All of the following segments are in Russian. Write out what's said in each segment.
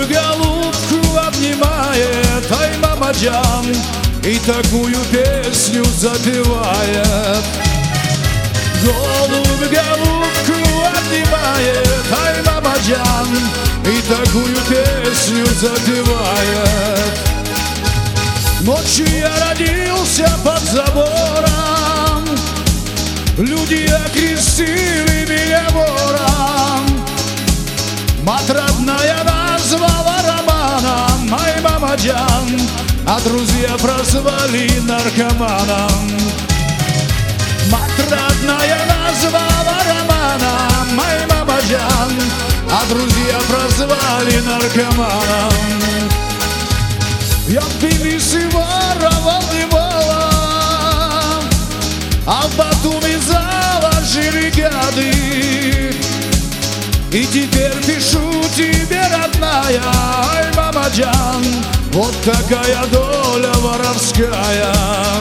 Голубь голубку обнимает, ай, мамаджан, и такую песню запевает. Голубь голубку обнимает, ай, мамаджан, и такую песню запевает. Ночью я родился под забором, люди окрестили меня вором. Мать родная назвала романом, ай, мамаджан, а друзья прозвали наркоманом. Мать родная назвала романом, ай, мамаджан, а друзья прозвали наркоманом. Я Тбилиси воровал и воровал, а в Батуми заложили гады. И теперь пишу тебе, родная, ай, мамаджан, вот такая доля воровская.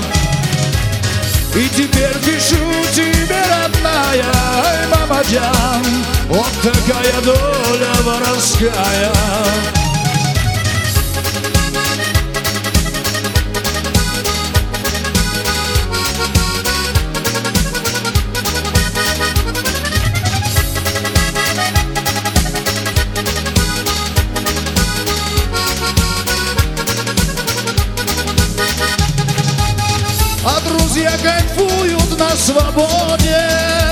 И теперь пишу тебе, родная, ай, мамаджан, вот такая доля воровская. А друзья кайфуют на свободе,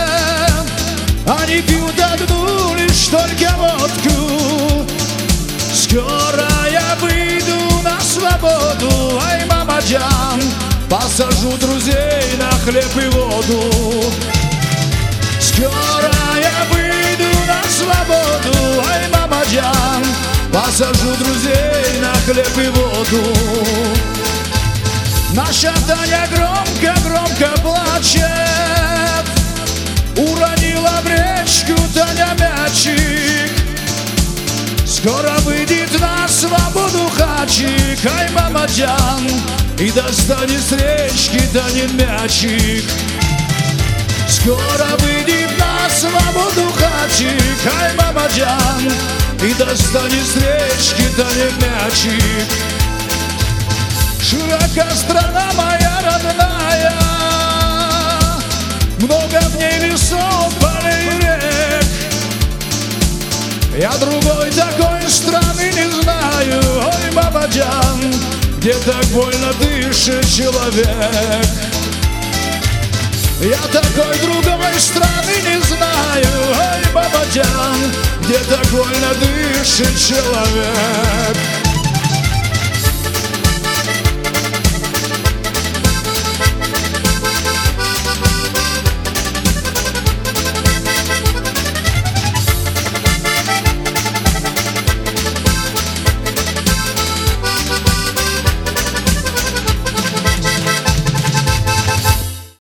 они пьют одну лишь только водку. Скоро я выйду на свободу, ай, мамаджан, посажу друзей на хлеб и воду. Скоро я выйду на свободу, ай, мамаджан, посажу друзей на хлеб и воду. Наша Таня громко плачет, уронила в речку Таня мячик. Скоро выйдет на свободу хачик, ай, мамаджан, и достанет с речки Танин мячик. Скоро выйдет на свободу хачик, ай, мамаджан, и достанет с речки Танин мячик. Широка страна моя родная, много в ней лесов, полей и рек. Я другой такой страны не знаю, ой, мамаджан, где так больно дышит человек. Я такой другой страны не знаю, ой, мамаджан, где так больно дышит человек.